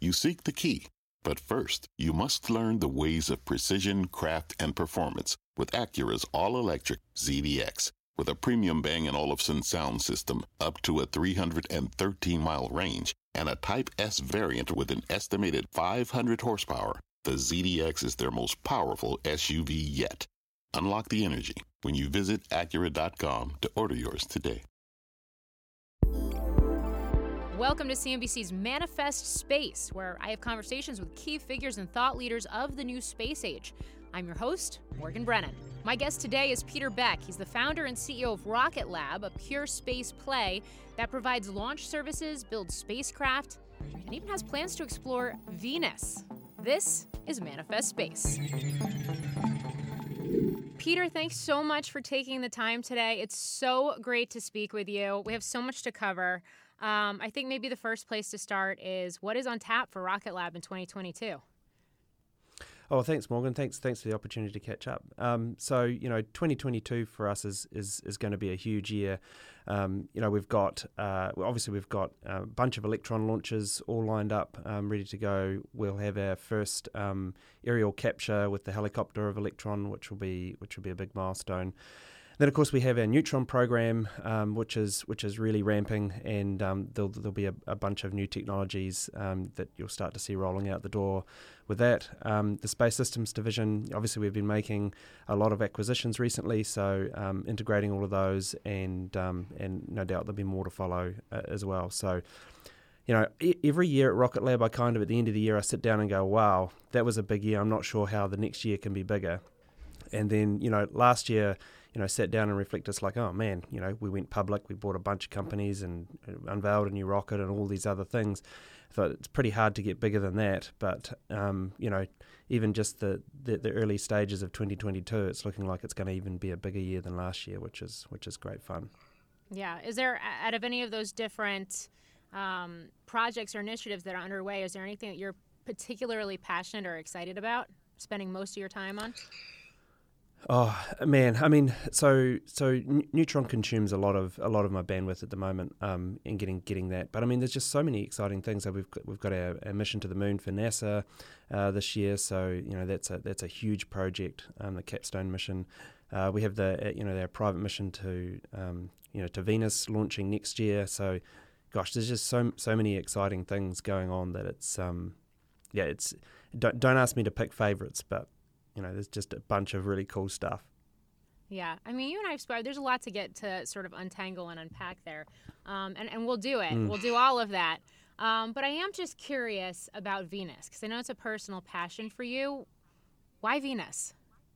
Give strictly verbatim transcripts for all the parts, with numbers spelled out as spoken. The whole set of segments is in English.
You seek the key, but first, you must learn the ways of precision, craft, and performance with Acura's all-electric Z D X. With a premium Bang and Olufsen sound system up to a three hundred thirteen mile range and a Type S variant with an estimated five hundred horsepower, the Z D X is their most powerful S U V yet. Unlock the energy when you visit Acura dot com to order yours today. Welcome to C N B C's Manifest Space, where I have conversations with key figures and thought leaders of the new space age. I'm your host, Morgan Brennan. My guest today is Peter Beck. He's the founder and C E O of Rocket Lab, a pure space play that provides launch services, builds spacecraft, and even has plans to explore Venus. This is Manifest Space. Peter, thanks so much for taking the time today. It's so great to speak with you. We have so much to cover. Um, I think maybe the first place to start is what is on tap for Rocket Lab in twenty twenty-two? Oh, thanks, Morgan. Thanks, thanks for the opportunity to catch up. Um, so, you know, twenty twenty-two for us is is, is going to be a huge year. Um, you know, we've got uh, obviously we've got a bunch of Electron launches all lined up, um, ready to go. We'll have our first um, aerial capture with the helicopter of Electron, which will be which will be a big milestone. Then, of course, we have our Neutron program, um, which is which is really ramping, and um, there'll, there'll be a, a bunch of new technologies um, that you'll start to see rolling out the door with that. Um, the Space Systems division, obviously, we've been making a lot of acquisitions recently, so um, integrating all of those, and um, and no doubt there'll be more to follow uh, as well. So, you know, e- every year at Rocket Lab, I kind of, at the end of the year, I sit down and go, wow, that was a big year. I'm not sure how the next year can be bigger. And then, you know, last year, you know, sat down and reflected. It's like, oh man, you know, we went public, we bought a bunch of companies and unveiled a new rocket and all these other things. I thought it's pretty hard to get bigger than that. But, um, you know, even just the, the, the early stages of twenty twenty-two, it's looking like it's going to even be a bigger year than last year, which is which is great fun. Yeah. Is there, out of any of those different um, projects or initiatives that are underway, is there anything that you're particularly passionate or excited about spending most of your time on? Oh man, I mean, so so Neutron consumes a lot of a lot of my bandwidth at the moment, um, in getting getting that. But I mean, there's just so many exciting things. We've got, we've got our, our mission to the moon for NASA uh, this year, so you know that's a that's a huge project, um, the Capstone mission. Uh, we have the you know our private mission to um, you know to Venus launching next year. So, gosh, there's just so so many exciting things going on that it's um, yeah, it's don't don't ask me to pick favorites, but you know, there's just a bunch of really cool stuff. Yeah. I mean, you and I have spoken. There's a lot to get to sort of untangle and unpack there. Um, and, and we'll do it. Mm. We'll do all of that. Um, but I am just curious about Venus, because I know it's a personal passion for you. Why Venus?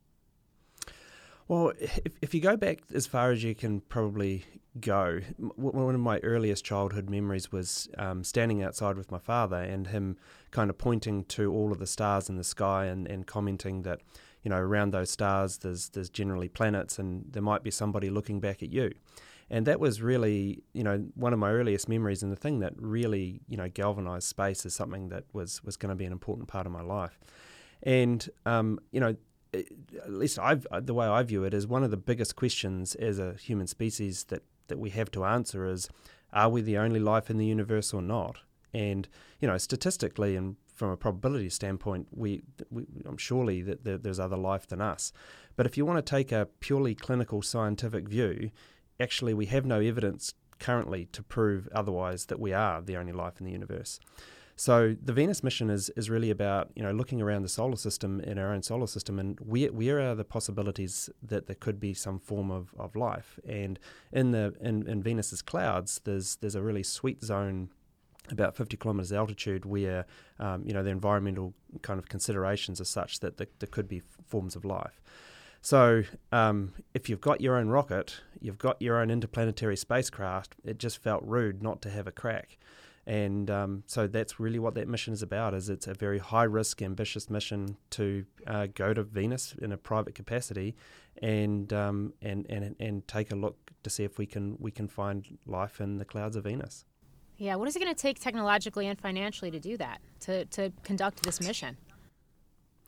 Well, if, if you go back as far as you can probably go, one of my earliest childhood memories was um, standing outside with my father and him kind of pointing to all of the stars in the sky and, and commenting that, you know, around those stars there's there's generally planets and there might be somebody looking back at you. And that was really, you know, one of my earliest memories, and the thing that really, you know, galvanized space as something that was, was going to be an important part of my life. And, um, you know, at least I've, the way I view it is one of the biggest questions as a human species that, that we have to answer is, are we the only life in the universe or not? And, you know, statistically and from a probability standpoint, we, we I'm surely that there, there's other life than us. But if you want to take a purely clinical scientific view, actually we have no evidence currently to prove otherwise that we are the only life in the universe. So the Venus mission is is really about, you know, looking around the solar system, in our own solar system, and where where are the possibilities that there could be some form of, of life. And in the in, in Venus's clouds, there's there's a really sweet zone about fifty kilometers altitude where um, you know the environmental kind of considerations are such that there, there could be forms of life. So um, if you've got your own rocket, you've got your own interplanetary spacecraft, it just felt rude not to have a crack. And um, so that's really what that mission is about. Is it's a very high-risk, ambitious mission to uh, go to Venus in a private capacity, and um, and and and take a look to see if we can we can find life in the clouds of Venus. Yeah, what is it going to take technologically and financially to do that, to to conduct this mission?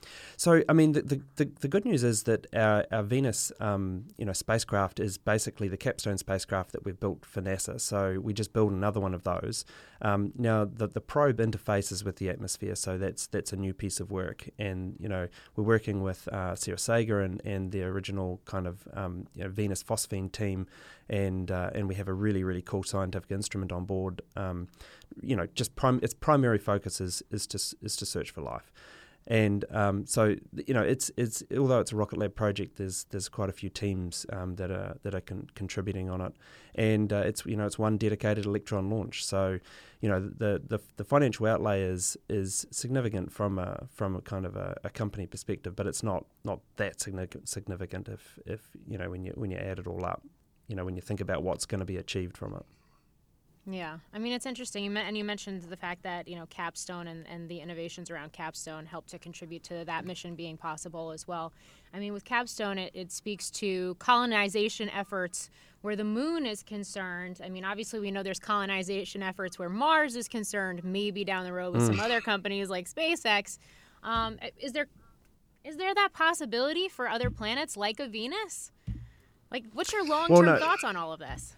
So, I mean, the, the, the, the good news is that our, our Venus, um, you know, spacecraft is basically the capstone spacecraft that we've built for NASA. So we just build another one of those. Um, now, the, the probe interfaces with the atmosphere, so that's that's a new piece of work. And, you know, we're working with uh, Sarah Sager and, and the original kind of um, you know, Venus phosphine team, and uh, and we have a really, really cool scientific instrument on board. Um, you know, just prim- its primary focus is, is, to, is to search for life. And um, so, you know, it's it's although it's a Rocket Lab project, there's there's quite a few teams um, that are that are con- contributing on it, and uh, it's you know it's one dedicated Electron launch. So, you know, the the, the financial outlay is is significant from a from a kind of a, a company perspective, but it's not not that significant significant if if you know when you when you add it all up, you know, when you think about what's going to be achieved from it. Yeah, I mean, it's interesting. You me- and you mentioned the fact that, you know, Capstone and, and the innovations around Capstone helped to contribute to that mission being possible as well. I mean, with Capstone, it, it speaks to colonization efforts where the moon is concerned. I mean, obviously, we know there's colonization efforts where Mars is concerned, maybe down the road with mm. some other companies like SpaceX. Um, is there is there that possibility for other planets like a Venus? Like, what's your long-term well, no. thoughts on all of this?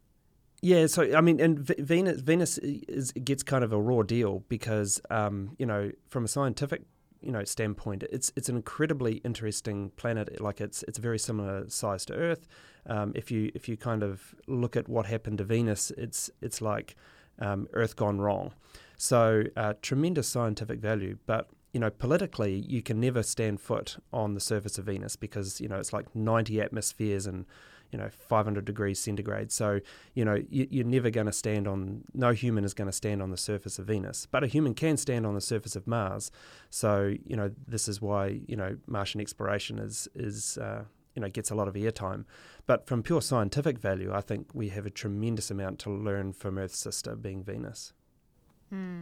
Yeah, so I mean, and v- Venus Venus is, gets kind of a raw deal because um, you know, from a scientific you know standpoint, it's it's an incredibly interesting planet. Like it's it's very similar size to Earth. Um, if you if you kind of look at what happened to Venus, it's it's like um, Earth gone wrong. So uh, tremendous scientific value, but you know, politically, you can never stand foot on the surface of Venus because you know it's like ninety atmospheres and you know, five hundred degrees centigrade. So, you know, you, you're never going to stand on, no human is going to stand on the surface of Venus, but a human can stand on the surface of Mars. So, you know, this is why, you know, Martian exploration is, is uh, you know, gets a lot of airtime. But from pure scientific value, I think we have a tremendous amount to learn from Earth's sister being Venus. Hmm.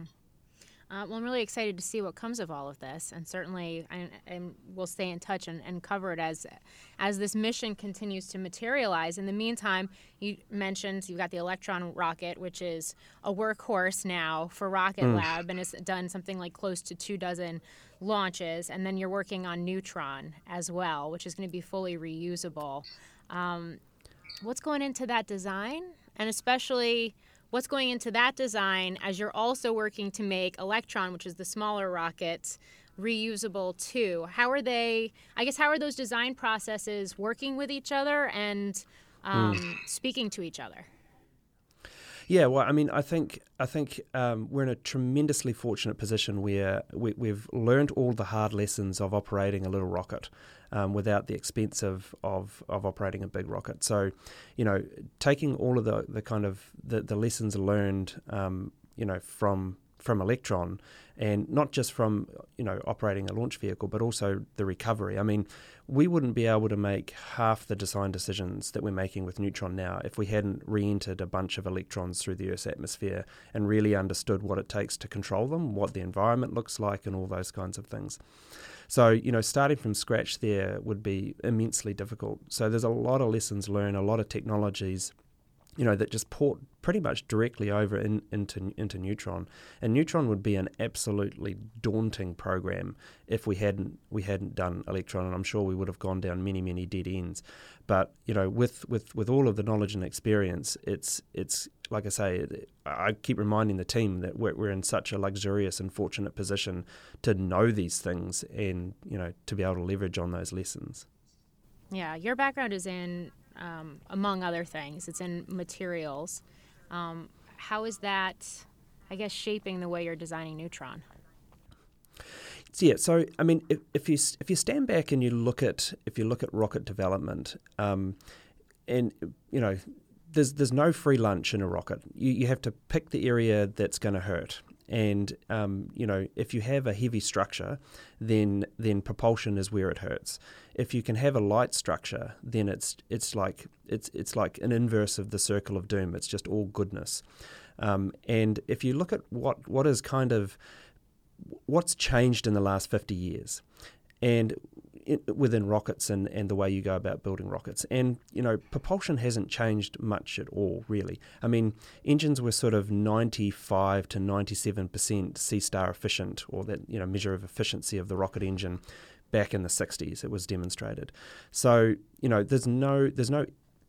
Uh, well, I'm really excited to see what comes of all of this, and certainly I, I, we'll stay in touch and, and cover it as as this mission continues to materialize. In the meantime, you mentioned you've got the Electron rocket, which is a workhorse now for Rocket mm. Lab, and has done something like close to two dozen launches, and then you're working on Neutron as well, which is going to be fully reusable. Um, what's going into that design, and especially what's going into that design as you're also working to make Electron, which is the smaller rocket, reusable too? How are they, I guess, how are those design processes working with each other and um, mm. speaking to each other? Yeah, well, I mean, I think I think um, we're in a tremendously fortunate position where we, we've learned all the hard lessons of operating a little rocket um, without the expense of, of, of operating a big rocket. So, you know, taking all of the, the kind of the, the lessons learned, um, you know, from from Electron, and not just from, you know, operating a launch vehicle, but also the recovery. I mean, we wouldn't be able to make half the design decisions that we're making with Neutron now if we hadn't re-entered a bunch of electrons through the Earth's atmosphere and really understood what it takes to control them, what the environment looks like, and all those kinds of things. So, you know, starting from scratch there would be immensely difficult. So there's a lot of lessons learned, a lot of technologies, you know, that just port pretty much directly over in, into into Neutron. And Neutron would be an absolutely daunting program if we hadn't we hadn't done Electron, and I'm sure we would have gone down many, many dead ends. But, you know, with, with, with all of the knowledge and experience, it's it's like I say, I keep reminding the team that we're, we're in such a luxurious and fortunate position to know these things and, you know, to be able to leverage on those lessons. Yeah, your background is in Um, among other things, it's in materials. Um, how is that, I guess, shaping the way you're designing Neutron? So, yeah, so I mean, if, if you if you stand back and you look at if you look at rocket development, um, and you know, there's there's no free lunch in a rocket. You you have to pick the area that's going to hurt. And um, you know, if you have a heavy structure, then then propulsion is where it hurts. If you can have a light structure, then it's it's like it's it's like an inverse of the circle of doom. It's just all goodness. Um, and if you look at what what is kind of what's changed in the last fifty years, and in, within rockets and, and the way you go about building rockets. And, you know, propulsion hasn't changed much at all, really. I mean, engines were sort of ninety-five to ninety-seven percent C-star efficient, or that, you know, measure of efficiency of the rocket engine back in the sixties. It was demonstrated. So, you know, there's no there's no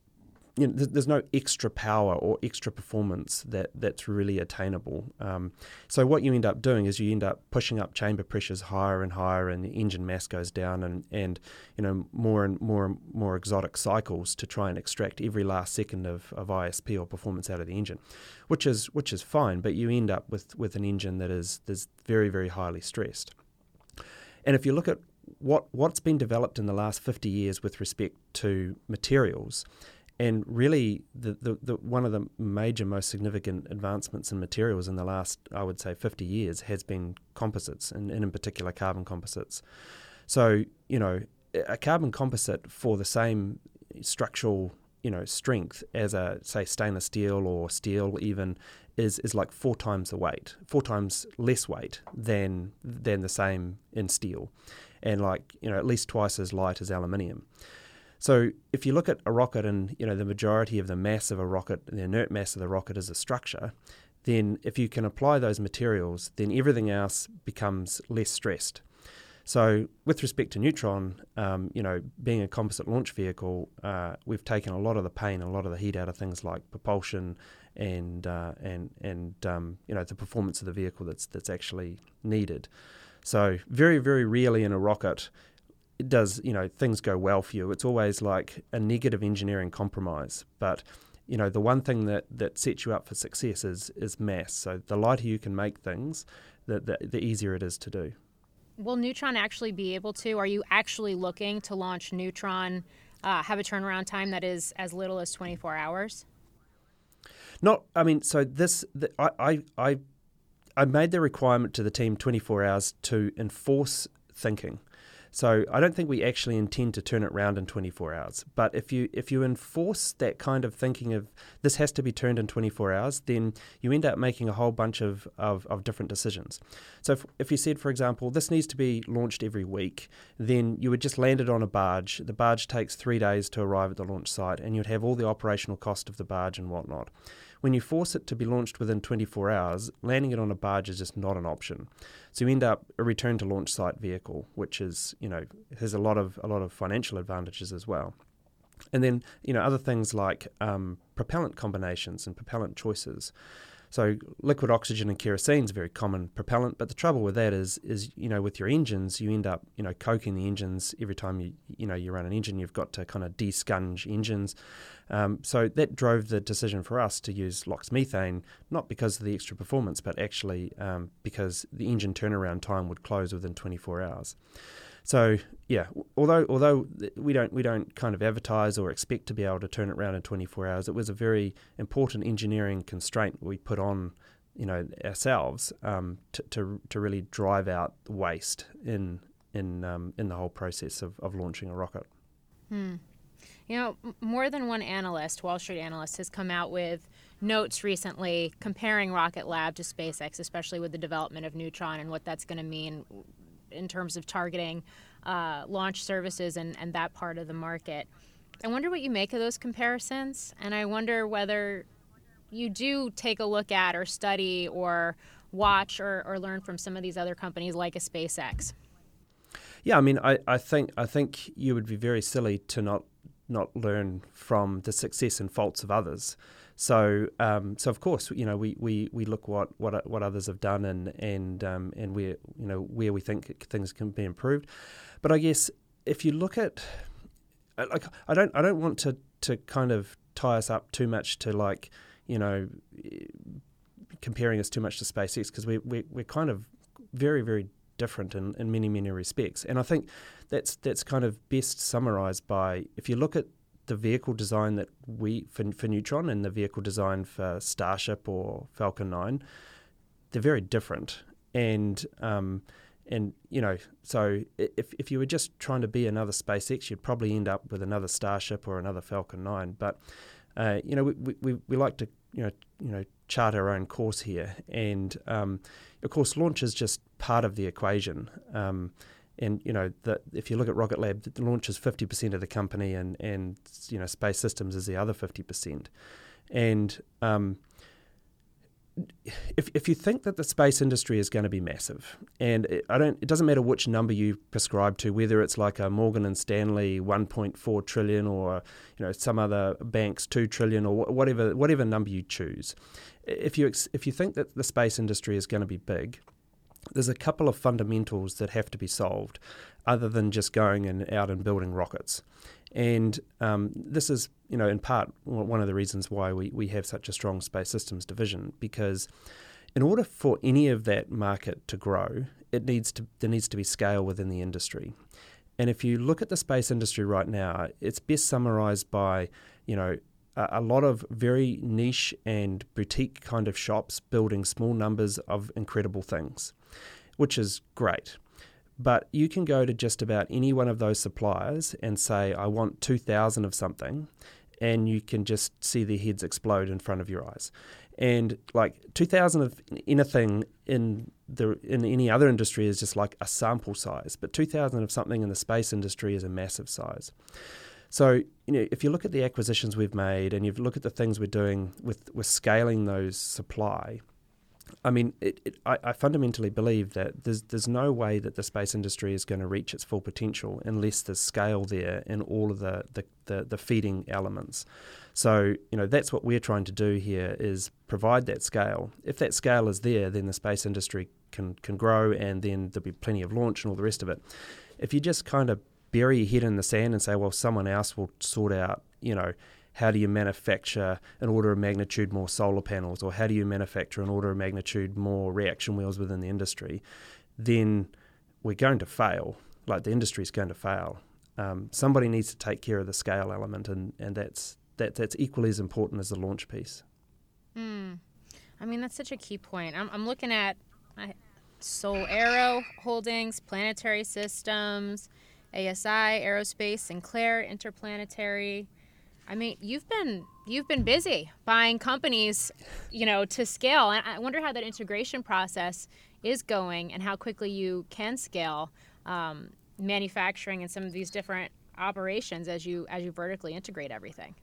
You know, there's no extra power or extra performance that, that's really attainable. Um, so what you end up doing is you end up pushing up chamber pressures higher and higher, and the engine mass goes down, and, and you know more and more and more exotic cycles to try and extract every last second of, of I S P or performance out of the engine, which is which is fine. But you end up with, with an engine that is is very very highly stressed. And if you look at what what's been developed in the last fifty years with respect to materials. And really, the, the, the one of the major, most significant advancements in materials in the last, I would say, fifty years has been composites, and, and in particular carbon composites. So, you know, a carbon composite for the same structural, you know, strength as a, say, stainless steel or steel even, is is like four times the weight, four times less weight than than the same in steel, and like, you know, at least twice as light as aluminium. So if you look at a rocket and, you know, the majority of the mass of a rocket, the inert mass of the rocket is a structure, then if you can apply those materials, then everything else becomes less stressed. So with respect to Neutron, um, you know, being a composite launch vehicle, uh, we've taken a lot of the pain, a lot of the heat out of things like propulsion and uh, and and um, you know, the performance of the vehicle that's that's actually needed. So very very rarely in a rocket it does, you know, things go well for you. It's always like a negative engineering compromise. But, you know, the one thing that, that sets you up for success is is mass. So the lighter you can make things, the, the, the easier it is to do. Will Neutron actually be able to? Are you actually looking to launch Neutron, uh, have a turnaround time that is as little as twenty-four hours? Not, I mean, so this, the, I, I, I, I made the requirement to the team twenty-four hours to enforce thinking. So I don't think we actually intend to turn it around in twenty-four hours. But if you if you enforce that kind of thinking of this has to be turned in twenty-four hours, then you end up making a whole bunch of, of, of different decisions. So if, if you said, for example, this needs to be launched every week, then you would just land it on a barge. The barge takes three days to arrive at the launch site, and you'd have all the operational cost of the barge and whatnot. When you force it to be launched within twenty-four hours, landing it on a barge is just not an option. So you end up a return to launch site vehicle, which is, you know, has a lot of a lot of financial advantages as well. And then, you know, other things like um, propellant combinations and propellant choices. So liquid oxygen and kerosene is a very common propellant, but the trouble with that is, is you know, with your engines, you end up, you know, coking the engines every time you, you know, you run an engine. You've got to kind of descunge engines. Um, so that drove the decision for us to use LOX methane, not because of the extra performance, but actually um, because the engine turnaround time would close within twenty-four hours. So yeah, although although we don't we don't kind of advertise or expect to be able to turn it around in twenty-four hours, it was a very important engineering constraint we put on, you know, ourselves um, to, to to really drive out waste in in um, in the whole process of, of launching a rocket. Hmm. You know, more than one analyst, Wall Street analyst, has come out with notes recently comparing Rocket Lab to SpaceX, especially with the development of Neutron and what that's going to mean in terms of targeting uh, launch services and, and that part of the market. I wonder what you make of those comparisons, and I wonder whether you do take a look at or study or watch or, or learn from some of these other companies like a SpaceX. Yeah, I mean, I, I think I think you would be very silly to not not learn from the success and faults of others. So, um, so of course, you know, we, we, we look what what what others have done and and um, and where you know where we think things can be improved. But I guess if you look at, like, I don't I don't want to, to kind of tie us up too much to, like, you know, comparing us too much to SpaceX, because we we we're kind of very very different in, in many many respects. And I think that's that's kind of best summarized by, if you look at the vehicle design that we for, for Neutron and the vehicle design for Starship or Falcon nine, they're very different. And um, and you know, so if if you were just trying to be another SpaceX, you'd probably end up with another Starship or another Falcon nine. But uh, you know, we, we we like to you know you know chart our own course here, and um, of course, launch is just part of the equation. Um, And, you know, the, if you look at Rocket Lab, the launch is fifty percent of the company and, and, you know, Space Systems is the other fifty percent. And um, if if you think that the space industry is going to be massive, and it, I don't, it doesn't matter which number you prescribe to, whether it's like a Morgan and Stanley one point four trillion or, you know, some other banks two trillion or whatever whatever number you choose. If you if you think that the space industry is going to be big, there's a couple of fundamentals that have to be solved other than just going and out and building rockets. And um, this is, you know, in part one of the reasons why we, we have such a strong Space Systems division, because in order for any of that market to grow, it needs to there needs to be scale within the industry. And if you look at the space industry right now, it's best summarized by, you know, a, a lot of very niche and boutique kind of shops building small numbers of incredible things, which is great. But you can go to just about any one of those suppliers and say, I want two thousand of something, and you can just see their heads explode in front of your eyes. And like two thousand of anything in the in any other industry is just like a sample size, but two thousand of something in the space industry is a massive size. So, you know, if you look at the acquisitions we've made and you look at the things we're doing with, with scaling those supply, I mean, it, it, I, I fundamentally believe that there's there's no way that the space industry is going to reach its full potential unless there's scale there in all of the, the, the, the feeding elements. So, you know, that's what we're trying to do here, is provide that scale. If that scale is there, then the space industry can, can grow, and then there'll be plenty of launch and all the rest of it. If you just kind of bury your head in the sand and say, well, someone else will sort out, you know, how do you manufacture an order of magnitude more solar panels, or how do you manufacture an order of magnitude more reaction wheels within the industry, then we're going to fail. Like, the industry is going to fail. Um, somebody needs to take care of the scale element, and, and that's that that's equally as important as the launch piece. Mm. I mean, that's such a key point. I'm, I'm looking at uh, Sol Aero Holdings, Planetary Systems, A S I Aerospace, Sinclair Interplanetary. I mean, you've been you've been busy buying companies, you know, to scale. And I wonder how that integration process is going, and how quickly you can scale um, manufacturing and some of these different operations as you as you vertically integrate everything.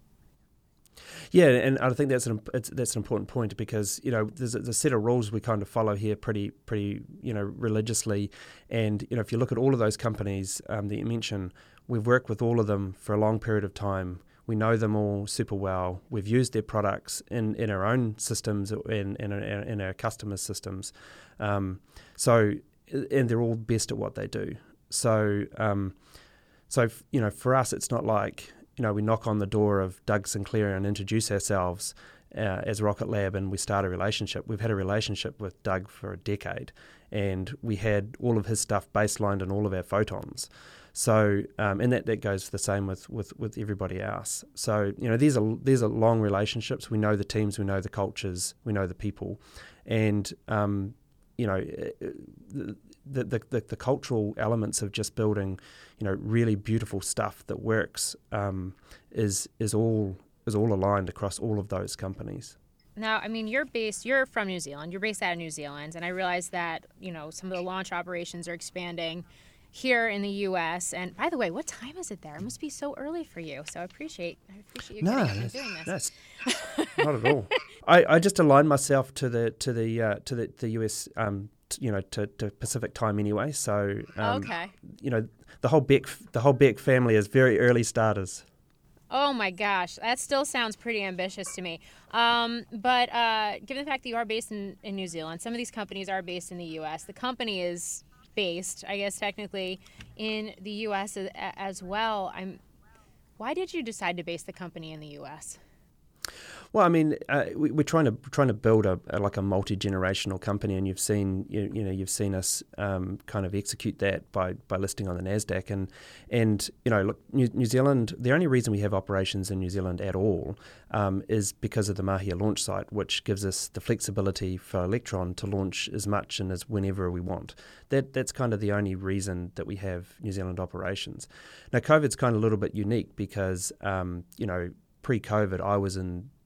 Yeah, and I think that's an it's, that's an important point, because, you know, there's a, there's a set of rules we kind of follow here pretty pretty you know religiously, and, you know, if you look at all of those companies um, that you mentioned, we've worked with all of them for a long period of time. We know them all super well. We've used their products in, in our own systems and in, in, in our customers' systems. Um, so, and they're all best at what they do. So, um, so you know, for us, it's not like, you know, we knock on the door of Doug Sinclair and introduce ourselves uh, as Rocket Lab and we start a relationship. We've had a relationship with Doug for a decade, and we had all of his stuff baselined in all of our photons. So, um, and that, that goes the same with, with, with everybody else. So, you know, these are these are long relationships. We know the teams, we know the cultures, we know the people, and um, you know, the, the the the cultural elements of just building, you know, really beautiful stuff that works um, is is all is all aligned across all of those companies. Now, I mean, you're based, you're from New Zealand. You're based out of New Zealand, and I realize that, you know, some of the launch operations are expanding here in the U S. And by the way, what time is it there? It must be so early for you. So I appreciate I appreciate you no, getting up and doing this. No, not at all. I, I just align myself to the to the uh, to the, the U S um t- you know to, to Pacific time anyway. So um, okay. You know, the whole Beck the whole Beck family is very early starters. Oh my gosh, that still sounds pretty ambitious to me. Um, but uh, given the fact that you are based in, in New Zealand, some of these companies are based in the U S. The company is based, I guess, technically in the U S as, as well. I'm. Why did you decide to base the company in the U S? Well, I mean, uh, we, we're trying to trying to build a, a like a multi-generational company, and you've seen you, you know you've seen us um, kind of execute that by, by listing on the NASDAQ, and and you know look, New, New Zealand. The only reason we have operations in New Zealand at all um, is because of the Mahia launch site, which gives us the flexibility for Electron to launch as much and as whenever we want. That that's kind of the only reason that we have New Zealand operations. Now, COVID's kind of a little bit unique because um, you know. Pre-COVID, I was in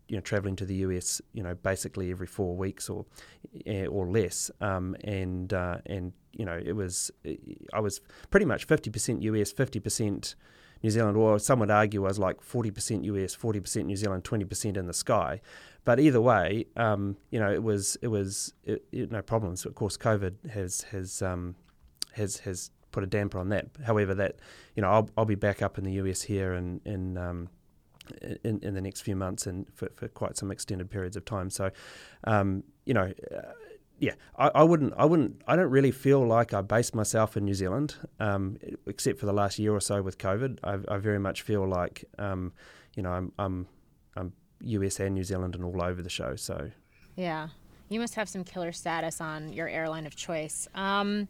you know, traveling to the U S, you know, basically every four weeks or or less, um, and uh, and you know, it was I was pretty much fifty percent U S, fifty percent New Zealand, or some would argue I was like forty percent U S, forty percent New Zealand, twenty percent in the sky. But either way, um, you know, it was it was it, it, no problems. Of course, COVID has has um, has has put a damper on that. However, that you know, I'll I'll be back up in the U S here in in um, in, in the next few months and for, for quite some extended periods of time. So, um, you know. Uh, Yeah, I, I wouldn't. I wouldn't. I don't really feel like I based myself in New Zealand, um, except for the last year or so with COVID. I, I very much feel like, um, you know, I'm, I'm, I'm U S and New Zealand and all over the show. So, yeah, you must have some killer status on your airline of choice. Um,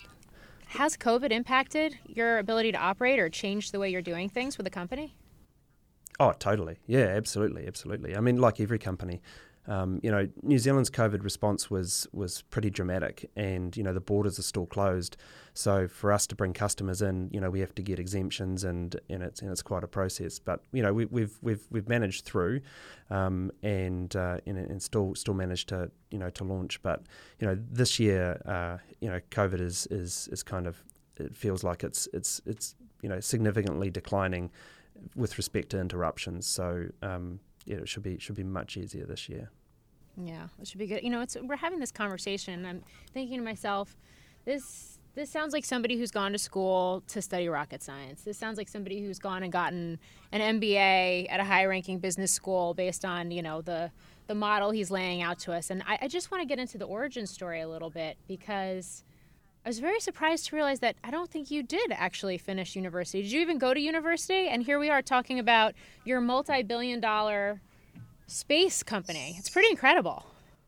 has COVID impacted your ability to operate or changed the way you're doing things with the company? Oh, totally. Yeah, absolutely, absolutely. I mean, like every company. Um, you know, New Zealand's COVID response was was pretty dramatic, and you know the borders are still closed. So for us to bring customers in, you know, we have to get exemptions, and, and it's and it's quite a process. But you know, we, we've we've we've managed through, um, and, uh, and and still still managed to you know to launch. But you know, this year, uh, you know, COVID is is is kind of, it feels like it's it's it's you know significantly declining with respect to interruptions. So um, yeah, it should be should be much easier this year. Yeah, it should be good. You know, it's we're having this conversation, and I'm thinking to myself, this this sounds like somebody who's gone to school to study rocket science. This sounds like somebody who's gone and gotten an M B A at a high-ranking business school based on, you know, the the model he's laying out to us. And I, I just want to get into the origin story a little bit, because I was very surprised to realize that I don't think you did actually finish university. Did you even go to university? And here we are talking about your multi-billion dollar space company. It's pretty incredible.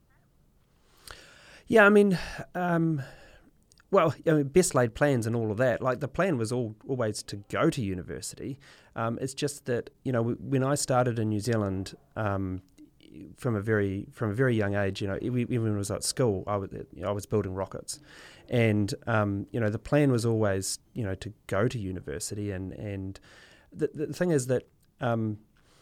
Yeah, I mean, um, well, I mean, best laid plans and all of that. Like the plan was all always to go to university. Um, it's just that, you know, when I started in New Zealand, um, from a very from a very young age, you know, even when I was at school, I was you know, I was building rockets, and um, you know, the plan was always, you know, to go to university, and and the the thing is that. Um,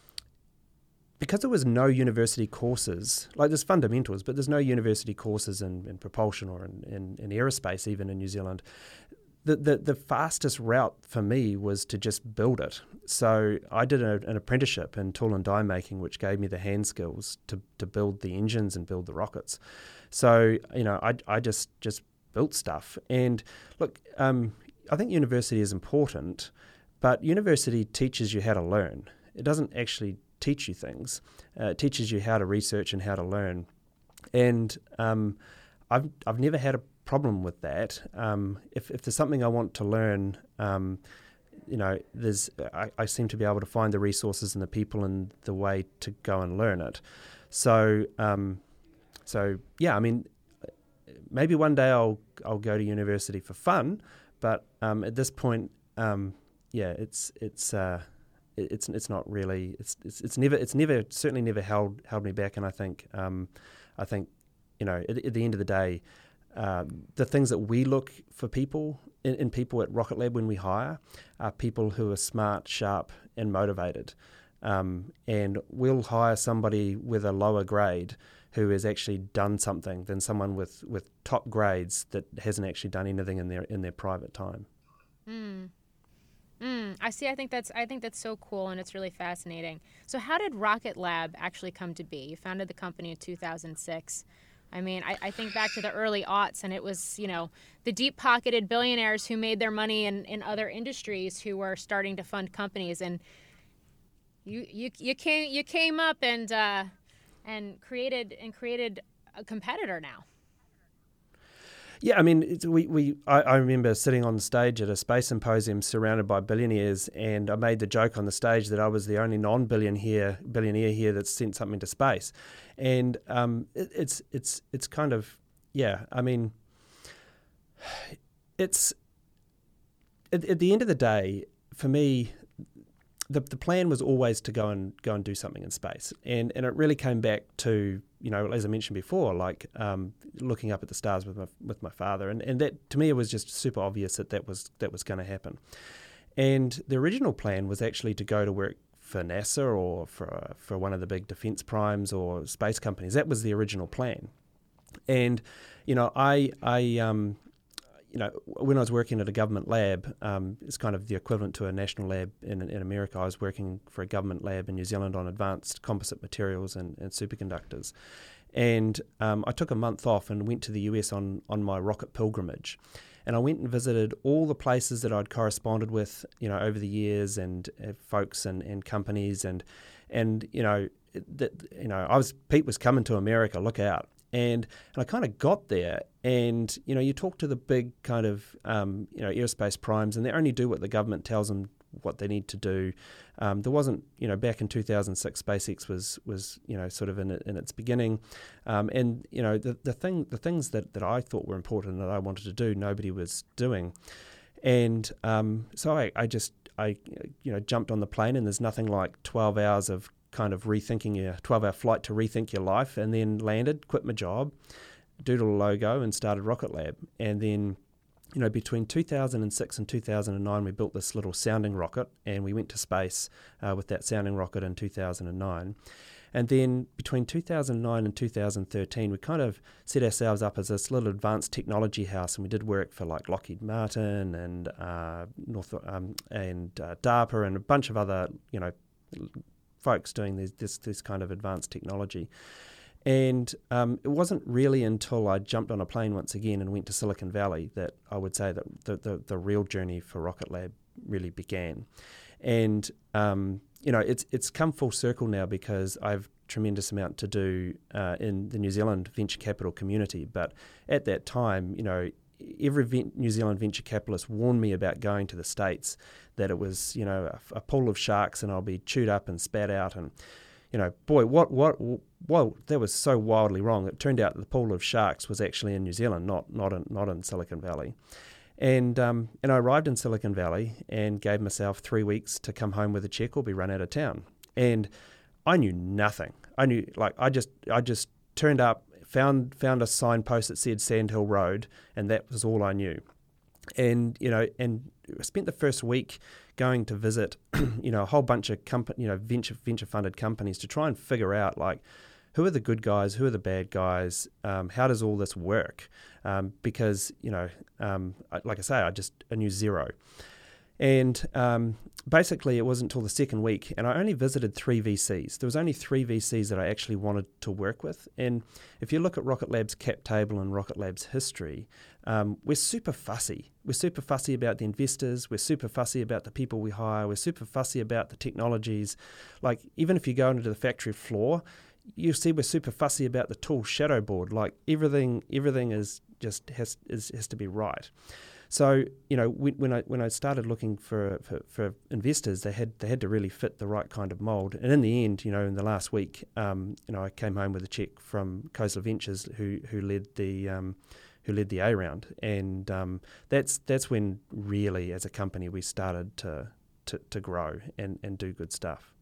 Because there was no university courses, like there's fundamentals, but there's no university courses in, in propulsion or in, in, in aerospace even in New Zealand, the, the the fastest route for me was to just build it. So I did a, an apprenticeship in tool and die making, which gave me the hand skills to, to build the engines and build the rockets. So, you know, I, I just, just built stuff. And look, um, I think university is important, but university teaches you how to learn. It doesn't actually teach you things. Uh, it teaches you how to research and how to learn. And um, I've I've never had a problem with that. Um, if if there's something I want to learn, um, you know, there's I, I seem to be able to find the resources and the people and the way to go and learn it. So um, so yeah, I mean, maybe one day I'll I'll go to university for fun, but um, at this point, um, yeah, it's it's. Uh, It's it's not really it's it's it's never it's never certainly never held held me back, and I think um, I think you know at, at the end of the day, uh, the things that we look for people in, in people at Rocket Lab when we hire are people who are smart, sharp, and motivated, um, and we'll hire somebody with a lower grade who has actually done something than someone with, with top grades that hasn't actually done anything in their in their private time. Mm. Mm, I see. I think that's I think that's so cool, and it's really fascinating. So how did Rocket Lab actually come to be? You founded the company in two thousand six. I mean, I, I think back to the early aughts, and it was, you know, the deep-pocketed billionaires who made their money in, in other industries who were starting to fund companies, and you you you came you came up and uh, and created and created a competitor now. Yeah, I mean, it's, we, we I, I remember sitting on the stage at a space symposium surrounded by billionaires, and I made the joke on the stage that I was the only non-billionaire billionaire here that's sent something to space, and um, it, it's it's it's kind of yeah. I mean, it's at, at the end of the day, for me, the the plan was always to go and go and do something in space, and and it really came back to, you know, as I mentioned before, like um, looking up at the stars with my with my father, and, and that to me it was just super obvious that that was that was going to happen. And the original plan was actually to go to work for NASA or for for one of the big defence primes or space companies. That was the original plan. And, you know, I, I um, you know, when I was working at a government lab, um, it's kind of the equivalent to a national lab in in America. I was working for a government lab in New Zealand on advanced composite materials and, and superconductors. And um, I took a month off and went to the U S on, on my rocket pilgrimage. And I went and visited all the places that I'd corresponded with, you know, over the years, and uh, folks and, and companies, and and you know, that you know, I was Pete was coming to America. Look out! And and I kind of got there, and you know, you talk to the big kind of um, you know aerospace primes, and they only do what the government tells them what they need to do. Um, there wasn't, you know, back in two thousand six, SpaceX was was you know sort of in in its beginning, um, and you know the the thing the things that, that I thought were important that I wanted to do, nobody was doing, and um, so I, I just I you know jumped on the plane, and there's nothing like twelve hours of kind of rethinking your twelve hour flight to rethink your life, and then landed, quit my job, doodled a logo, and started Rocket Lab, and then. You know, between two thousand six and two thousand nine, we built this little sounding rocket, and we went to space uh, with that sounding rocket in two thousand nine. And then between two thousand nine and two thousand thirteen, we kind of set ourselves up as this little advanced technology house, and we did work for like Lockheed Martin and uh, North um, and uh, DARPA and a bunch of other, you know, folks doing this this, this kind of advanced technology. And um, it wasn't really until I jumped on a plane once again and went to Silicon Valley that I would say that the, the, the real journey for Rocket Lab really began. And, um, you know, it's it's come full circle now because I've tremendous amount to do uh, in the New Zealand venture capital community. But at that time, you know, every ven- New Zealand venture capitalist warned me about going to the States, that it was, you know, a, a pool of sharks and I'll be chewed up and spat out. And you know, boy, what, what, well, that was so wildly wrong. It turned out that the pool of sharks was actually in New Zealand, not not in, not in Silicon Valley. And um, and I arrived in Silicon Valley and gave myself three weeks to come home with a check or be run out of town. And I knew nothing. I knew, like, I just I just turned up, found found a signpost that said Sandhill Road, and that was all I knew. And you know, and I spent the first week going to visit, you know, a whole bunch of company, you know, venture venture funded companies to try and figure out like who are the good guys, who are the bad guys, um, how does all this work? Um, because you know, um, like I say, I just I knew zero. And um, basically, it wasn't until the second week, and I only visited three V Cs. There was only three V Cs that I actually wanted to work with. And if you look at Rocket Lab's cap table and Rocket Lab's history, um, we're super fussy. We're super fussy about the investors. We're super fussy about the people we hire. We're super fussy about the technologies. Like, even if you go into the factory floor, you'll see we're super fussy about the tool shadow board. Like, everything, everything is just has is, has to be right. So, you know, when I when I started looking for, for, for investors, they had they had to really fit the right kind of mold. And in the end, you know, in the last week, um, you know, I came home with a check from Khosla Ventures, who who led the um, who led the A round, and um, that's that's when really, as a company, we started to to, to grow and, and do good stuff.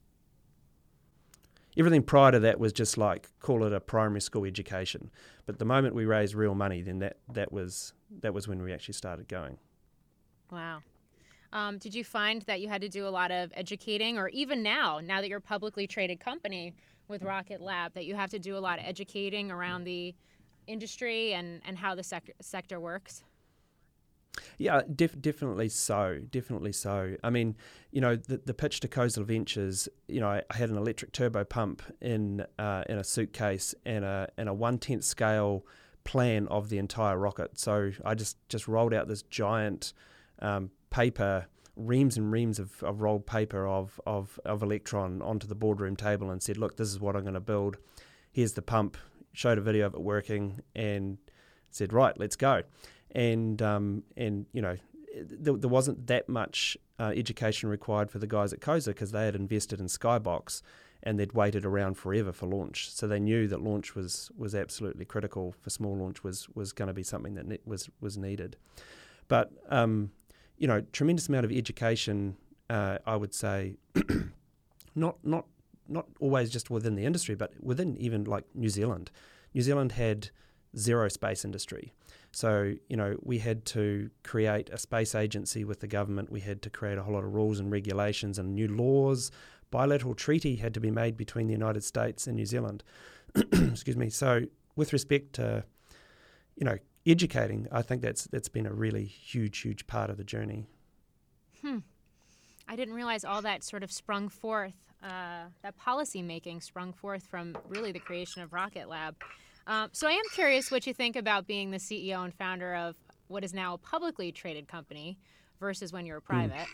Everything prior to that was just like, call it a primary school education. But the moment we raised real money, then that, that was that was when we actually started going. Wow. Um, did you find that you had to do a lot of educating, or even now, now that you're a publicly traded company with Rocket Lab, that you have to do a lot of educating around the industry and, and how the sector, sector works? Yeah, def- definitely so. Definitely so. I mean, you know, the, the pitch to Khosla Ventures, you know, I, I had an electric turbo pump in uh, in a suitcase and a and a one tenth scale plan of the entire rocket. So I just, just rolled out this giant um, paper, reams and reams of, of rolled paper of, of of Electron onto the boardroom table and said, look, this is what I'm going to build. Here's the pump. Showed a video of it working and said, right, let's go. And um, and you know, there, there wasn't that much uh, education required for the guys at Khosla because they had invested in Skybox and they'd waited around forever for launch. So they knew that launch was was absolutely critical. For small launch was was going to be something that ne- was was needed. But um, you know, tremendous amount of education. Uh, I would say, not not not always just within the industry, but within even like New Zealand. New Zealand had zero space industry. So, you know, we had to create a space agency with the government. We had to create a whole lot of rules and regulations and new laws, bilateral treaty had to be made between the United States and New Zealand. Excuse me. So with respect to, you know, educating, I think that's that's been a really huge, huge part of the journey. Hmm. I didn't realize all that sort of sprung forth, uh, that policy making sprung forth from really the creation of Rocket Lab. Um, so I am curious what you think about being the C E O and founder of what is now a publicly traded company versus when you were private. Mm.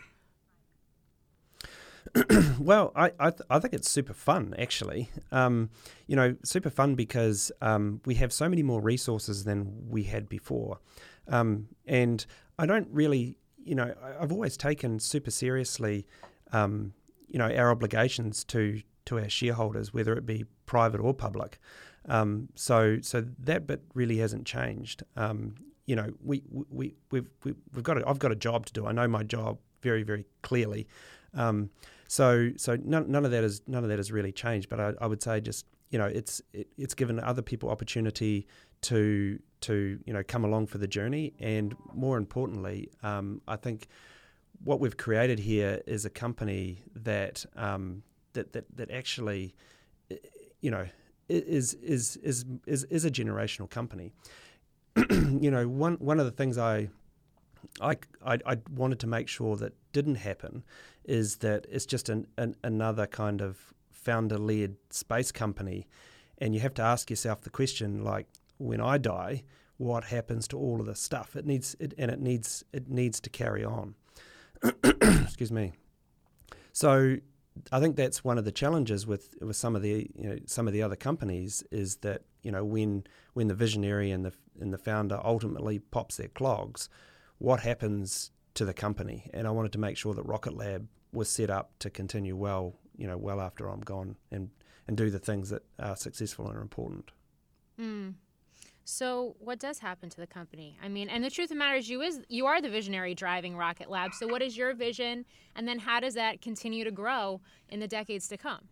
Well, I I, th- I think it's super fun, actually. Um, you know, super fun because um, we have so many more resources than we had before. Um, and I don't really, you know, I, I've always taken super seriously, um, you know, our obligations to, to our shareholders, whether it be private or public. Um, so so that bit really hasn't changed. Um, you know, we, we, we've, we've, we've got a, I've got a job to do. I know my job very, very clearly. Um, so, so none, none of that is none of that has really changed. But I, I would say just you know, it's it, it's given other people opportunity to to you know come along for the journey, and more importantly, um, I think what we've created here is a company that um, that that that actually, you know, is is is is is a generational company. You know, one one of the things I. I, I, I wanted to make sure that didn't happen is that it's just an, an another kind of founder-led space company, and you have to ask yourself the question, like, when I die, what happens to all of this stuff? It needs it, and it needs it needs to carry on. Excuse me. So I think that's one of the challenges with, with some of the you know some of the other companies is that you know when when the visionary and the and the founder ultimately pops their clogs, what happens to the company? And I wanted to make sure that Rocket Lab was set up to continue well, you know, well after I'm gone, and, and do the things that are successful and are important. Mm. So what does happen to the company? I mean, and the truth of the matter is you is you are the visionary driving Rocket Lab. So what is your vision? And then how does that continue to grow in the decades to come?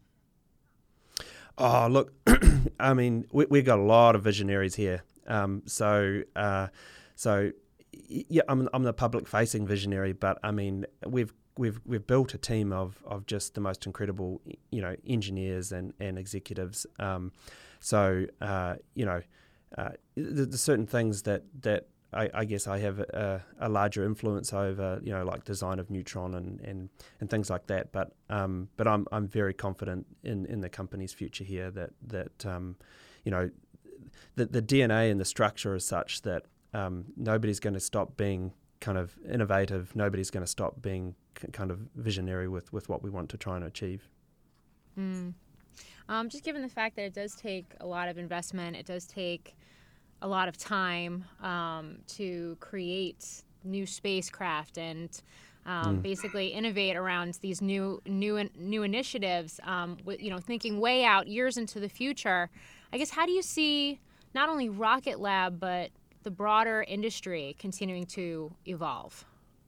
Oh, look, I mean, we, we've got a lot of visionaries here. Um, so, uh, so, Yeah, I'm I'm the public-facing visionary, but I mean we've we've we've built a team of, of just the most incredible you know engineers and and executives. Um, so uh, you know, uh, there's certain things that that I, I guess I have a, a larger influence over, you know, like design of Neutron and, and, and things like that. But um, but I'm I'm very confident in, in the company's future here. That that um, you know, the the D N A and the structure is such that. Um, nobody's going to stop being kind of innovative. Nobody's going to stop being c- kind of visionary with, with what we want to try and achieve. Mm. Um, just given the fact that it does take a lot of investment, it does take a lot of time um, to create new spacecraft and um, mm. basically innovate around these new new new initiatives. Um, with, you know, thinking way out years into the future. I guess how do you see not only Rocket Lab but the broader industry continuing to evolve?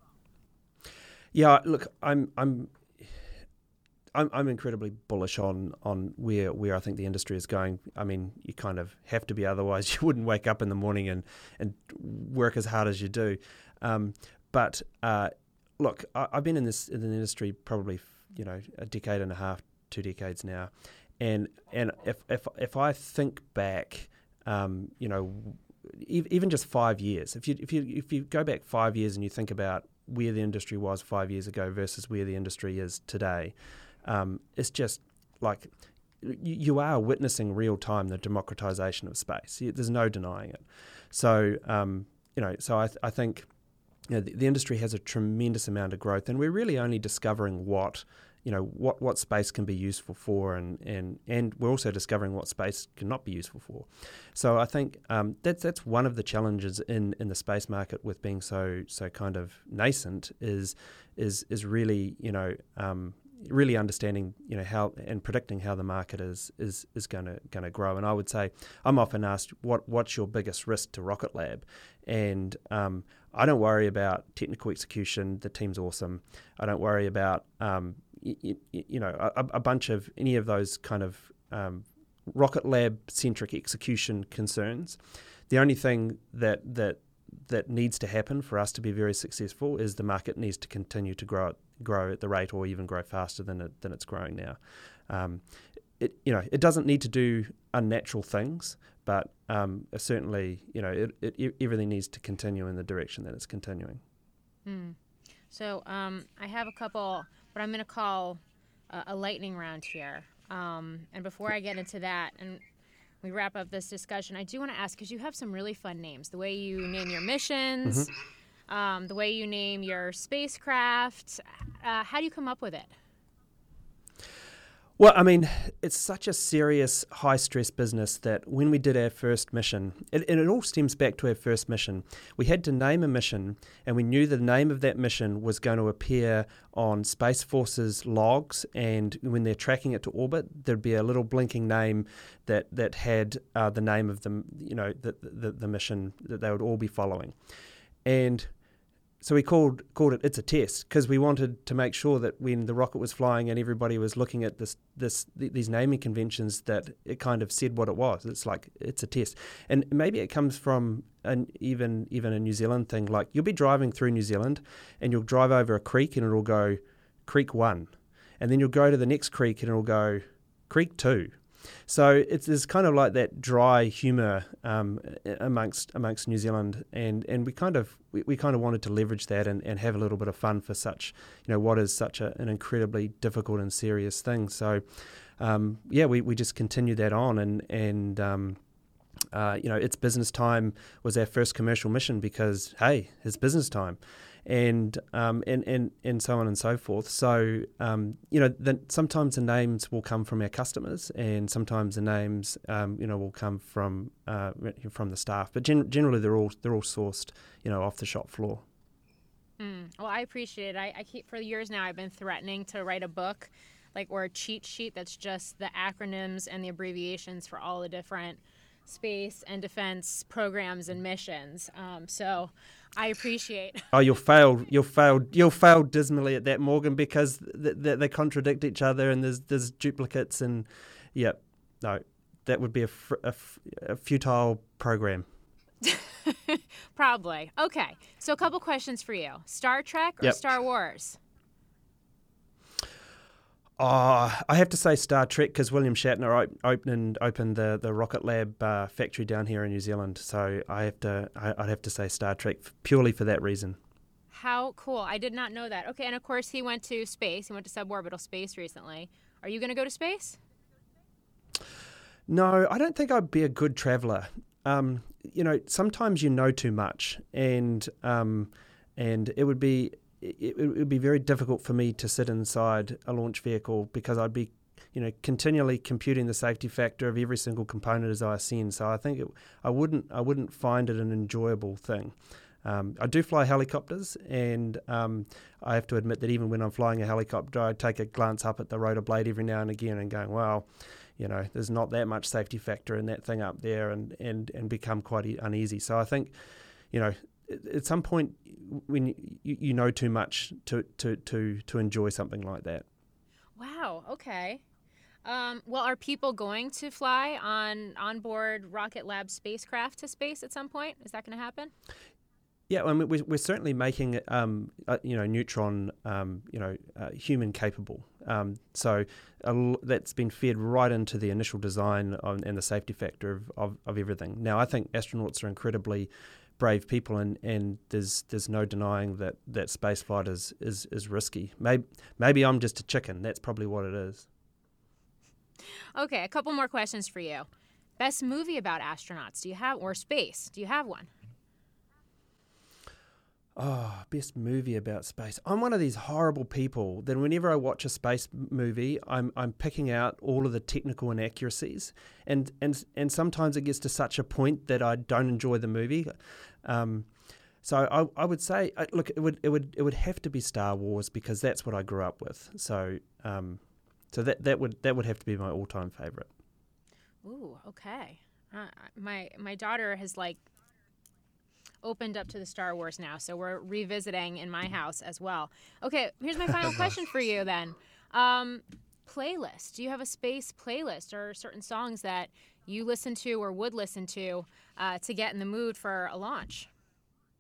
Yeah, look, I'm I'm I'm, I'm incredibly bullish on on where where I think the industry is going. I mean, you kind of have to be, otherwise you wouldn't wake up in the morning and, and work as hard as you do. Um, but uh, look, I, I've been in this in the industry probably you know a decade and a half, two decades now, and and if if if I think back, um, you know. Even just five years. If you if you if you go back five years and you think about where the industry was five years ago versus where the industry is today, um, it's just like you, you are witnessing real time the democratization of space. There's no denying it. So um, you know, so I th- I think you know, the, the industry has a tremendous amount of growth, and we're really only discovering what. You know what, what space can be useful for, and, and, and we're also discovering what space cannot be useful for. So I think um, that's that's one of the challenges in, in the space market with being so so kind of nascent is is is really you know um, really understanding you know how and predicting how the market is is is going to going to grow. And I would say I'm often asked what what's your biggest risk to Rocket Lab, and um, I don't worry about technical execution. The team's awesome. I don't worry about um, You, you know, a, a bunch of any of those kind of um, Rocket Lab centric execution concerns. The only thing that that that needs to happen for us to be very successful is the market needs to continue to grow grow at the rate or even grow faster than it than it's growing now. Um, it you know it doesn't need to do unnatural things, but um, certainly you know it, it, everything needs to continue in the direction that it's continuing. Mm. So um, I have a couple, but I'm going to call a, a lightning round here. Um, and before I get into that, and we wrap up this discussion, I do want to ask, because you have some really fun names. The way you name your missions, mm-hmm. um, the way you name your spacecraft. Uh, how do you come up with it? Well, I mean, it's such a serious, high-stress business that when we did our first mission, it, and it all stems back to our first mission, we had to name a mission, and we knew the name of that mission was going to appear on Space Force's logs, and when they're tracking it to orbit, there'd be a little blinking name that that had uh, the name of the, you know, the, the the mission that they would all be following, and so we called called it It's a Test because we wanted to make sure that when the rocket was flying and everybody was looking at this this these naming conventions that it kind of said what it was. It's like it's a test, and maybe it comes from an even even a New Zealand thing. Like you'll be driving through New Zealand and you'll drive over a creek and it'll go Creek One, and then you'll go to the next creek and it'll go Creek Two. So it's, it's kind of like that dry humour um, amongst amongst New Zealand, and, and we kind of we, we kind of wanted to leverage that and, and have a little bit of fun for such you know what is such a, an incredibly difficult and serious thing. So um, yeah, we, we just continued that on, and and um, uh, you know It's Business Time was our first commercial mission because hey, it's business time. And, um, and and and so on and so forth. So um, you know, the, sometimes the names will come from our customers, and sometimes the names um, you know will come from uh, from the staff. But gen- generally, they're all they're all sourced you know off the shop floor. Mm. Well, I appreciate it. I, I keep for years now. I've been threatening to write a book, like or a cheat sheet that's just the acronyms and the abbreviations for all the different space and defense programs and missions. Um, so. I appreciate. Oh, you'll fail. You'll fail. You'll fail dismally at that, Morgan, because th- th- they contradict each other, and there's there's duplicates, and yeah, no, that would be a, fr- a, f- a futile program. Probably. Okay, so a couple questions for you: Star Trek or yep. Star Wars? Oh, I have to say Star Trek because William Shatner op- opened opened the, the Rocket Lab uh, factory down here in New Zealand. So I have to I, I'd have to say Star Trek f- purely for that reason. How cool! I did not know that. Okay, and of course he went to space. He went to suborbital space recently. Are you going to go to space? No, I don't think I'd be a good traveller. Um, you know, sometimes you know too much, and um, and it would be. It, it would be very difficult for me to sit inside a launch vehicle because I'd be, you know, continually computing the safety factor of every single component as I ascend. So I think it, I wouldn't, I wouldn't find it an enjoyable thing. Um, I do fly helicopters, and um, I have to admit that even when I'm flying a helicopter, I take a glance up at the rotor blade every now and again and going, wow, you know, there's not that much safety factor in that thing up there, and and and become quite uneasy. So I think, you know. At some point, when you, you know too much to, to, to, to enjoy something like that. Wow. Okay. Um, well, are people going to fly on onboard Rocket Lab spacecraft to space at some point? Is that going to happen? Yeah, I mean, we're, we're certainly making it, um, uh, you know, Neutron, um, you know, uh, human capable. Um, so uh, that's been fed right into the initial design of, and the safety factor of, of, of everything. Now, I think astronauts are incredibly brave people, and, and there's there's no denying that, that spaceflight is, is, is risky. Maybe maybe I'm just a chicken. That's probably what it is. Okay, a couple more questions for you. Best movie about astronauts? Do you have or space? Do you have one? Oh, best movie about space. I'm one of these horrible people that whenever I watch a space movie, I'm I'm picking out all of the technical inaccuracies, and and and sometimes it gets to such a point that I don't enjoy the movie. Um, so I I would say, look, it would it would it would have to be Star Wars because that's what I grew up with. So um, so that that would that would have to be my all-time favorite. Ooh, okay. Uh, my my daughter has like. opened up to the Star Wars now, so we're revisiting in my house as well. Okay, here's my final question for you then. Um, playlist. Do you have a space playlist or certain songs that you listen to or would listen to uh, to get in the mood for a launch?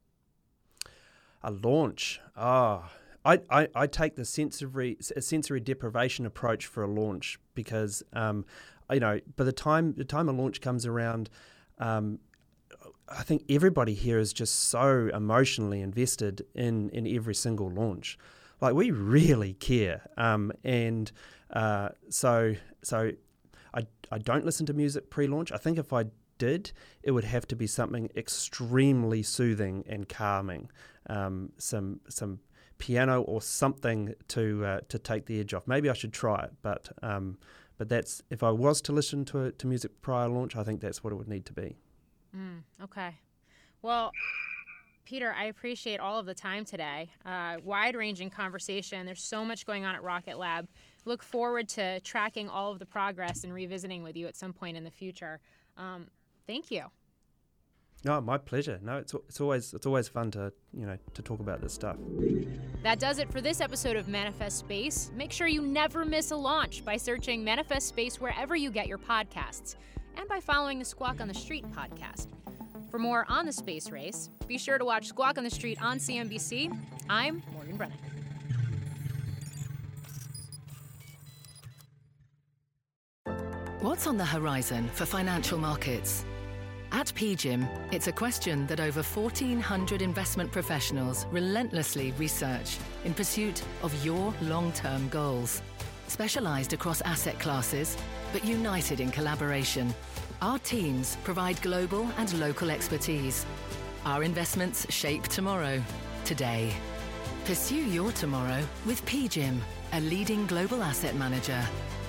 A launch. Oh, I, I, I take the sensory sensory deprivation approach for a launch because, um, you know, by the time the time a launch comes around, um, I think everybody here is just so emotionally invested in, in every single launch. Like, we really care. Um, and uh, so so I, I don't listen to music pre-launch. I think if I did, it would have to be something extremely soothing and calming. Um, some some piano or something to uh, to take the edge off. Maybe I should try it, but um, but that's if I was to listen to to music prior launch, I think that's what it would need to be. Mm, okay. Well, Peter, I appreciate all of the time today. Uh, wide-ranging conversation. There's so much going on at Rocket Lab. Look forward to tracking all of the progress and revisiting with you at some point in the future. Um, thank you. No, my pleasure. No, it's it's always it's always fun to you know to talk about this stuff. That does it for this episode of Manifest Space. Make sure you never miss a launch by searching Manifest Space wherever you get your podcasts, and by following the Squawk on the Street podcast. For more on the space race, be sure to watch Squawk on the Street on C N B C. I'm Morgan Brennan. What's on the horizon for financial markets? At P G I M, it's a question that over fourteen hundred investment professionals relentlessly research in pursuit of your long-term goals. Specialised across asset classes, but united in collaboration, our teams provide global and local expertise. Our investments shape tomorrow, today. Pursue your tomorrow with P G I M, a leading global asset manager.